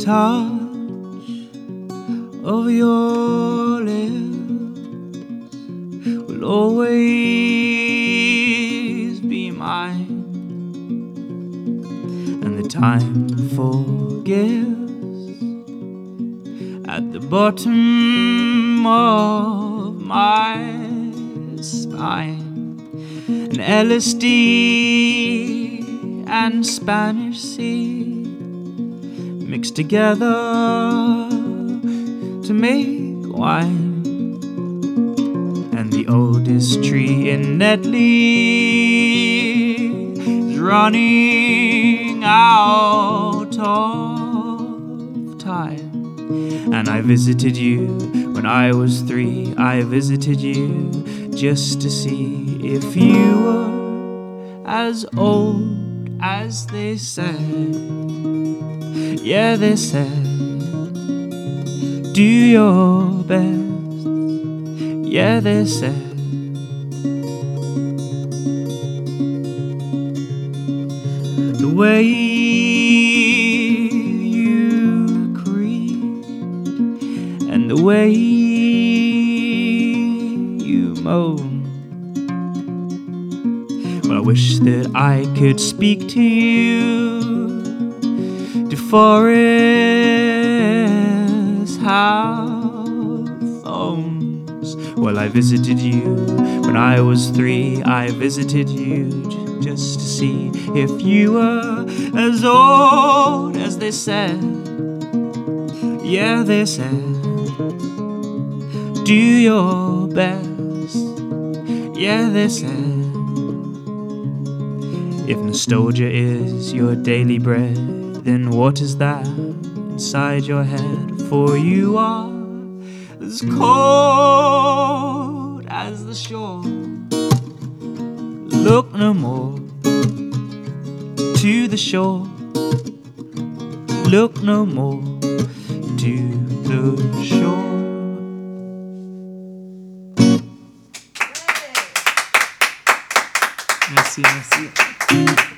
touch of your lips will always be mine, and the time forgives at the bottom of my spine. And LSD and Spanish sea mixed together to make wine. And the oldest tree in Netley is running out of time. And I visited you when I was 3. I visited you just to see if you were as old as they said. Yeah, they said, do your best. Yeah, they said, the way you creak and the way you moan. Well, I wish that I could speak to you. DeForest have phones. Well, I visited you when I was 3. I visited you just to see if you were as old as they said. Yeah, they said, do your best. Yeah, they said, if nostalgia is your daily bread, then what is that inside your head? For you are as cold as the shore. Look no more to the shore. Look no more to the shore. Merci, merci.